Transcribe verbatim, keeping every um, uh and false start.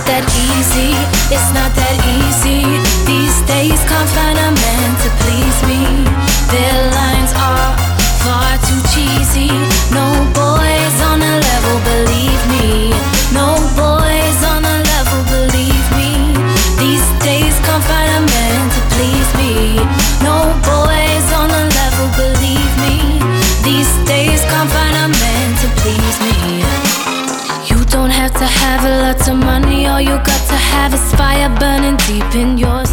that easy, it's not that easy. These days can't find a man to please me. Their lines are far too cheesy. No boys on a level, believe me. No boys on a level, believe me. These days can't find a man to please me. No boys on a level, believe me. These days can't find a man to please me. You don't have to have a lot of money, all you got to have is fire burning deep in your